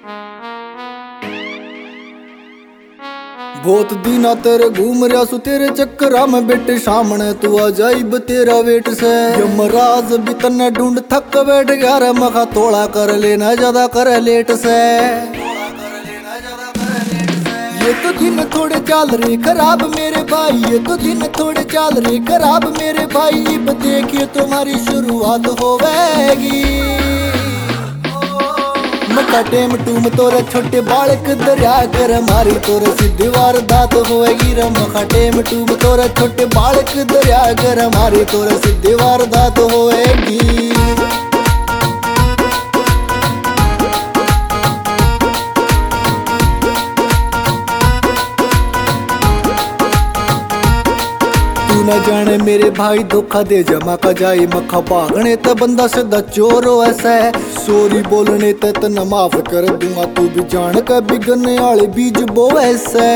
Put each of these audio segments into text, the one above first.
बहुत दिना तेरे घूम रहा सु तेरे चक्करा में बेटे सामने तू आ जाइब तेरा वेट से यमराज भी तन्ने ढूंढ थक बैठ गया रे मखा तोड़ा कर लेना ज्यादा कर लेट से ये तो दिन थोड़े चाल रहे खराब मेरे भाई, ये तो दिन थोड़े चाल रहे खराब मेरे भाई। अब देखिए तुम्हारी शुरुआत होवेगी। मक्का टेम टूम तोरे छोटे बालक दरिया कर मारी तोरे सीधी वारदात होएगी रे। मक्का टेम टूम तोरे छोटे बालक दरिया कर मारी तोरे सीधी वारदात होएगी। न जाने मेरे भाई धोखा दे जमा का जाए मखा भागने त बंदा सीधा चोर हो ऐसा है। सॉरी बोलने तक न माफ कर दूंगा तू भी जान के बिगड़ने वाले बीज बो ऐसा।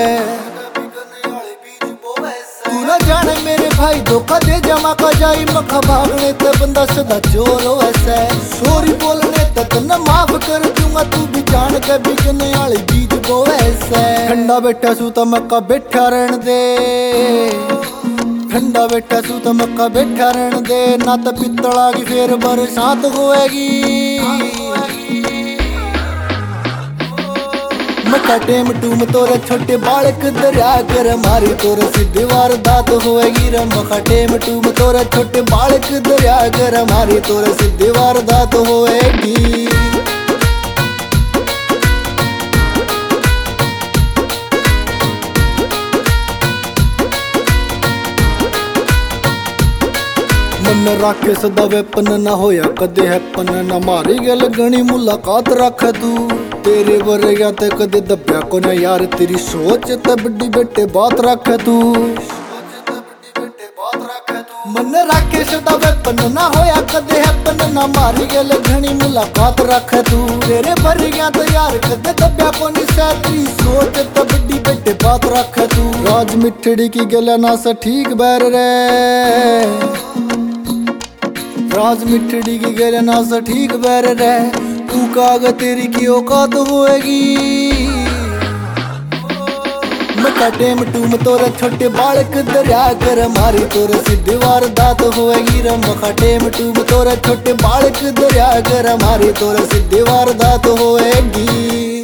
तू न जाने मेरे भाई धोखा दे जमा का जाए मखा भागने त बंदा सीधा चोर हो ऐसा है। सॉरी बोलने तक न माफ कर दूंगा तू भी जान के बिगड़ने वाले बीज बो ऐसा। ठंडा बैठा सू तो मक्का बैठा रहने दे, ठंडा बैठा सू तो मक्का बैठा रहने दे। ना तो पित्तला की फिर बरसात होएगी। मक्का टेम टूम तोरे छोटे बालक दरिया कर मारी तोरे सीधी वारदात होएगी रे। मक्का टेम टूम तोरे छोटे बालक दरिया कर मारी तोरे सीधी वारदात होएगी। मन राखे सदा वेपन ना होया कदे हैपन ना मारी गल गणी मुलाकात रख तू। तेरे वर्गा ते कदे दब्या को ना यार तेरी सोच ते बड़ी बेटे बात रख तू। मन राखे सदा वेपन ना होया कदे हैपन ना मारी गल घणी मुलाकात रख तू। तेरे वर्गा ते यार कदे दब्या को नी सा तेरी सोच ते बड़ी बेटे बात रख तू। राज मिठड़ी की गल ना सा ठीक बैर रे, राज मिठड़ी की गल ना सा ठीक बैर रे। तू काग तेरी की औकात होएगी। मक्का टेम टूम तोरे छोटे बालक दरिया कर मारी तोरे सीधी वारदात होएगी रे। मक्का टेम टूम तोरे छोटे बालक दरिया कर मारी तोरे सीधी वारदात होएगी।